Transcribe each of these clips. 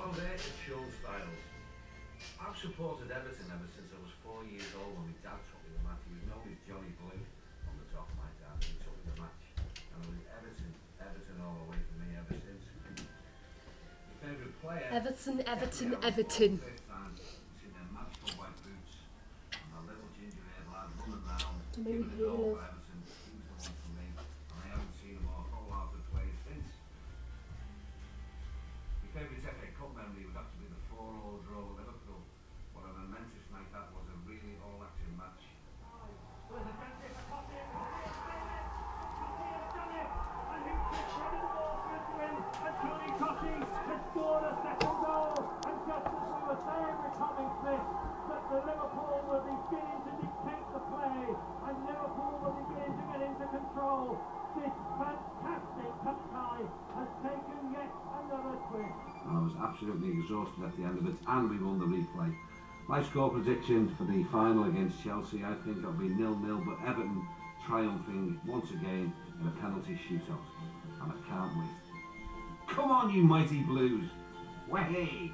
Holiday at Sean Styles. I've supported Everton ever since I was 4 years old when my dad took me to the match. He was known as Johnny Blue on the top, my dad. He took me to the match. And it was Everton all the way for me ever since. My favourite player... Everton. Seen their magical white boots and a little ginger-haired lad running round. Maybe Giving it all for Everton. He was the one for me. And I haven't seen him all wholehearted play since. My favourite FA Cup memory would have to be the 4-4 draw with Liverpool. What a momentous night that was, a really all-action match. The Liverpool were beginning to dictate the play, and Liverpool were beginning to get into control. This fantastic cup tie has taken yet another twist. I was absolutely exhausted at the end of it, and we won the replay. My score prediction for the final against Chelsea, I think it'll be 0-0, but Everton triumphing once again in a penalty shootout, and I can't wait. Come on, you mighty Blues! Way!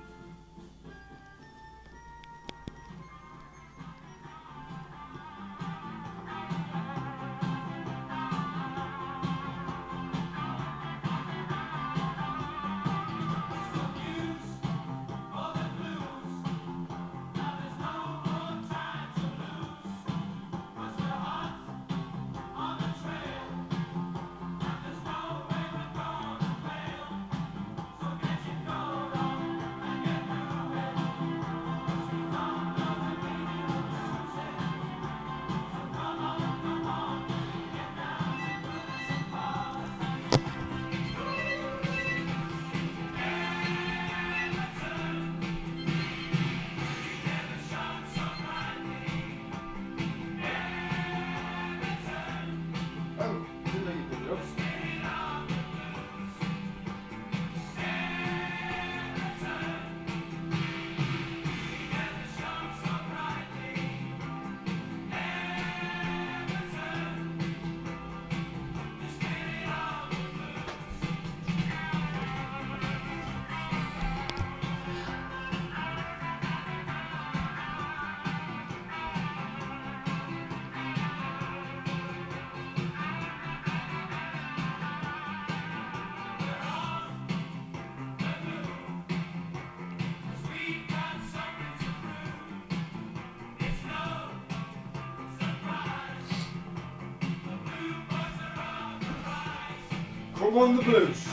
Come on, the Blues.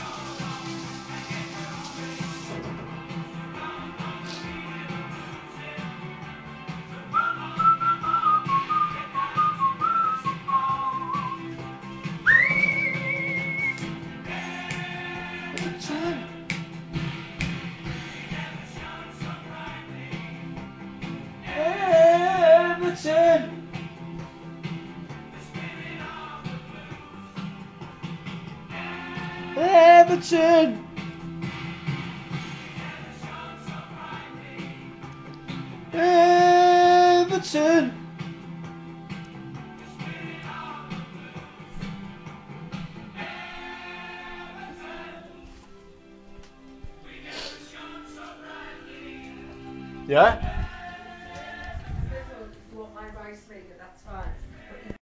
Everton! Everton! Everton! Yeah?